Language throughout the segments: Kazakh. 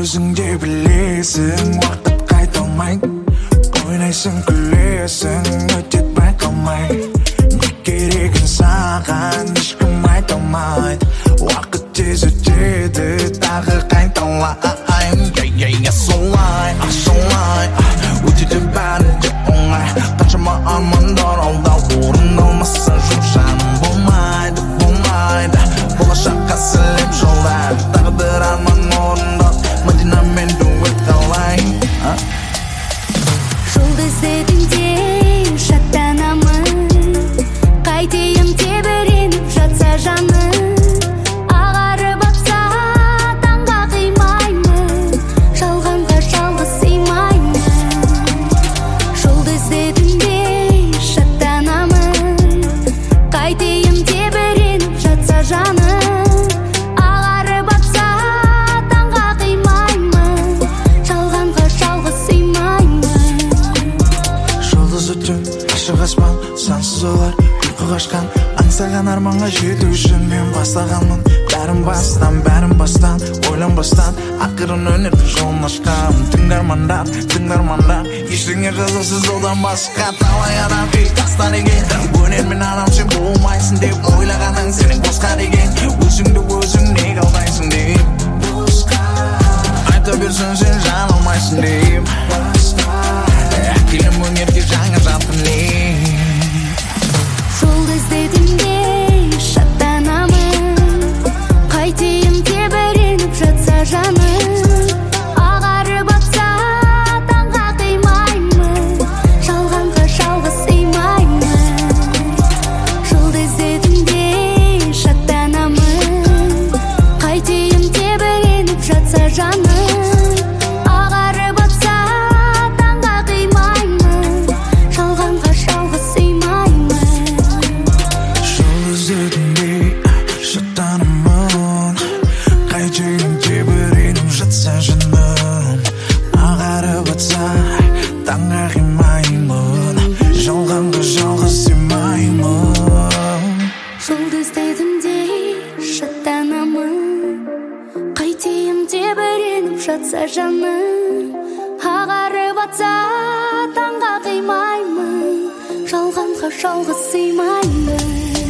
өзің де білесің, уақыт қайталмайды. Ойнайсың, күлесің, өтет байқалмай. Не керегін саған ешкім айталмайды. Уақыт тез өтеді, тағы қайталайын. Солай өтеді бәрі де оңай. Қаншама армандар алда орындалмаса жоқ жаным. Болмайды болашаққа сілем жолдар. Тағдыр арман орындап Мадинамен дуэт қалай. Жолды іздедім шаттанамын. Қайтейін тебіреніп жатса жаным. Ағарып атса таңға қимаймын. Жалғанға жалғыз сыймаймын. Жолды іздедім шаттанамын. Қайтейін тебіреніп жатса жаным. Ағарып атса таңға қимаймын. Жалғанға жалғыз сыймаймын. Жұлдыз өтем, ашық аспан, сансыз ойлар ұйқы қашқан. Аңсаған арманға жету үшін мен бастағанмын. Бәрін бастан, ойланбастан ақырын өнердің жолын ашқан. Тыңдармандар, ештеңе қызықсыз одан басқа. Талай адам тастан екен, өнермен адам сен болмайсың деп ойлағаның сенің босқа деген. Өзіңді өзің неге алдайсың деп айта берсін сен жан алмайсың деп. Әкелім өнерге жаңа жаттым не. Жолды іздедім шаттанамын. Қайтейін тебіреніп жатса жаным. Ағарып атса таңға қимаймын. Жалғанға жалғыз сыймаймын. Жолды іздедім шаттанамын. Қайтейін тебіреніп жатса жаным. Ағарып атса таңға қимаймын. Жалғанға жалғыз сыймаймын. Жол іздедім шаттанамын. Қайтейін тебіреніп жатса жаным. Ағарып атса таңға қимаймын. Жалғанға жалғыз сыймаймын. Жолды іздедім шаттанамын. Қайтейін тебіреніп жатса жаным. Ағарып атса таңға қимаймын. Жалғанға жалғыз сыймаймын.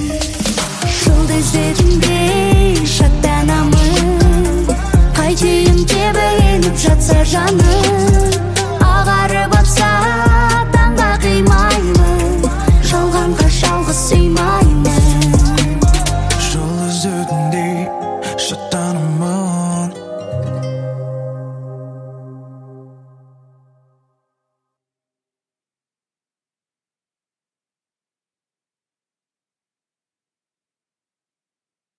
Жолды іздедім шаттанамын. Қайтейін тебіреніп жатса жаным. Ағарып атса таңға қимаймын. Жалғанға жалғыз сыймаймын. Жол іздедім шаттанамын.